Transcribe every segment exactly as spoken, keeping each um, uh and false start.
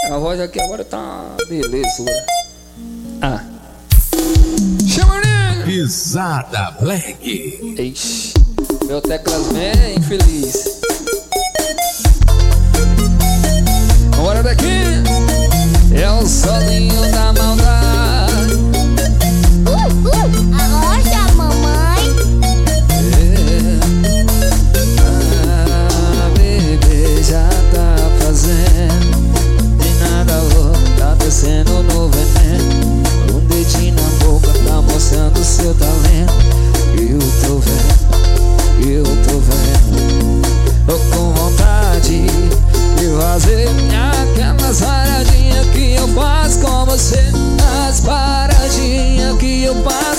A voz aqui agora tá uma belezura. Ah. Chama ele! Pisada Black. Ixi, meu teclas bem infeliz. Bora daqui! É o solinho da maldade. Uh, uh, arrocha, mamãe. É. Ah, bebê já tá fazendo. De nada louco, tá descendo no veneno. Um dedinho na boca, tá mostrando seu talento. Eu tô vendo, eu tô vendo. Tô com vontade de fazer aquelas paradinhas que eu faço com você. As paradinhas que eu faço.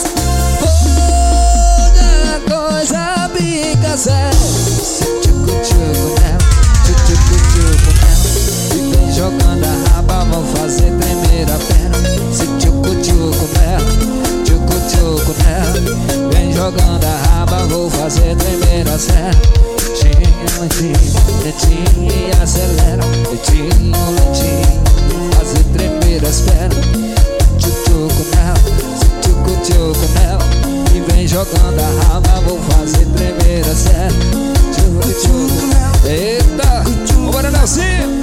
Toda coisa bica sério. Tchucu tchucu nela, tchucu tchucu nela. E vem jogando a raba, vão fazer tremer a perna. Se tchucu tchucu nela, tchucu tchucu nela. Vem jogando a raba, vou fazer tremer a perna. Lentinho, lentinho e acelera. Lentinho, lentinho, fazer tremer as pernas. Tchucu nela, tchucu tchucu nela. E vem jogando a raba, vou fazer tremer as pernas. Tchucu tchucu nela. Eita, bora Nelsinho.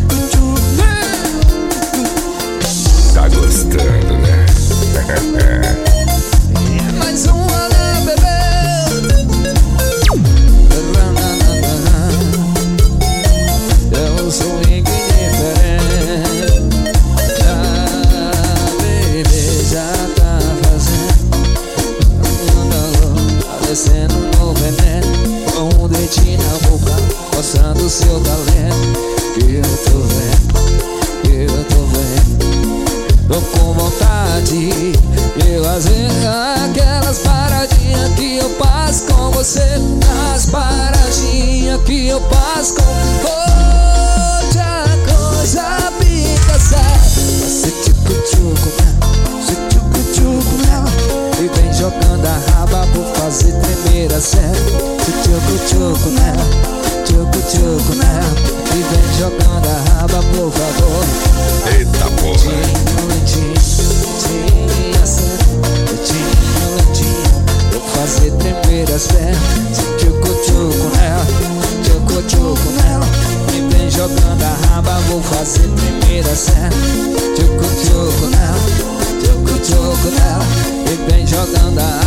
Tá gostando, né? Mais uma, né, bebê? Eu sou indiferente. Ah, bebê já tá fazendo. Tá descendo no veneno. Com um dedinho na boca, mostrando seu talento. Que eu tô vendo, que eu tô vendo. Tô com vontade de fazer aquelas paradinhas que eu passo com você. As paradinhas que eu passo com outra coisa pica sério. Você tchucu tchucu nela, você tchucu tchucu nela. E vem jogando a raba, vou fazer tremer a sério. Você tchucu tchucu nela, tchucu tchucu nela. E vem jogando a raba, por favor. Eita porra. Lentinho, lentinho, lentinho, acelera. Lentinho, lentinho, vou fazer tremer as pernas. Tchucu tchucu nela, tchucu tchucu nela. E vem jogando a raba, vou fazer tremer as pernas. Tchucu tchucu nela, tchucu tchucu nela. E vem jogando a